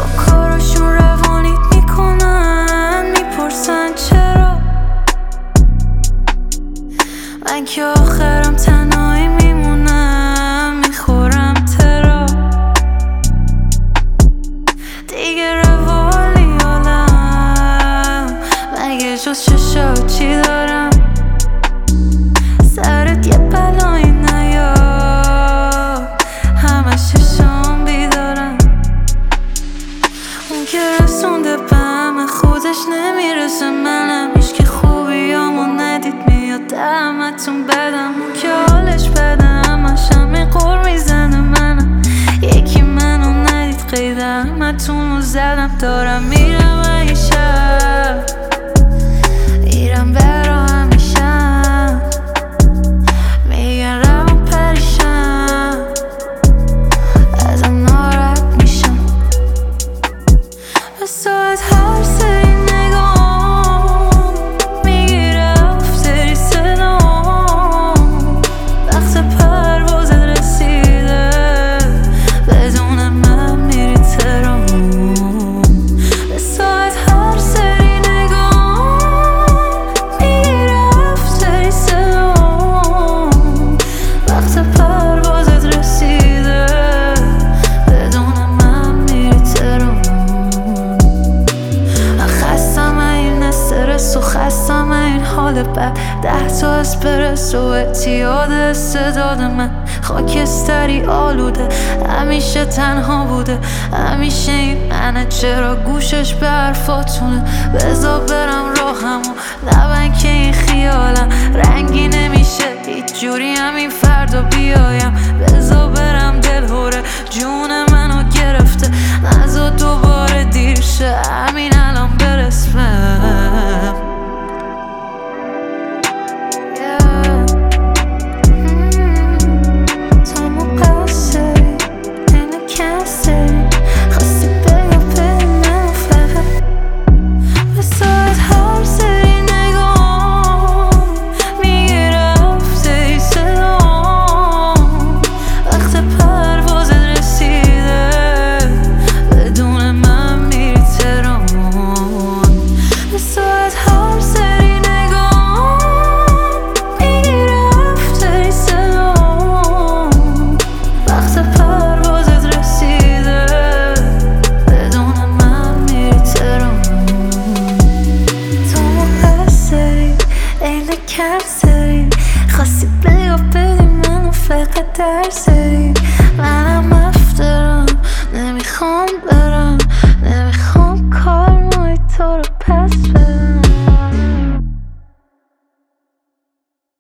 با کاراشون روانیت میکنن، میپرسن چرا من که آخرم تنهایی میمونم، میخورم ترا دیگه روالی حالم مگه جز چشات چی دارم؟ سرت یه بلایی نیاد همش چشام بیدارم. اون که رسونده به همه خودش نمیرسه، منم هیچکی خوبیامو ندید میاد دهمتون بدم. اون که حالش بده همش همه قور میزنه، منم یکی منو ندید قید همتون رو زدم. دارم میرم این شب میرم برا همیشم، میگن روان پریشم ازم ناراحت میشم. به ساعت هر سری نگام میگیره افتری صدام، وقت پروازت رسیده بدون من میری تهران. به ساعت هر سری نگام میگیره افتری صدام، وقت پروازت رسیده بدون من میری تهران. خستم این استرس و خستم این حال بد، 10 تا اسپرسو اعتیاد استعداد من. خاکستری آلوده همیشه تنها بوده، همیشه این منه چرا گوشش به حرفاتونه. بذار برم راهمو نبن که این خیالم رنگی نمیشه هیچ جوری همین فردا بیایم. بذار برم دلهوره جون منو گرفته، نذار دوباره دیر شه همین الان برسم. تا مقصری اینو کنسری خواستی بگو بری منو فقط. به ساعت هر سری نگام میگیره افتری صدام، وقت پروازت رسیده بدون من میری تهران. به ساعت هر سری نگام میگیره افتری صدام، وقت پروازت رسیده بدون من میری تهران. تو مقصری عین کنسری خواستی بگو بدی منو فقط درسری.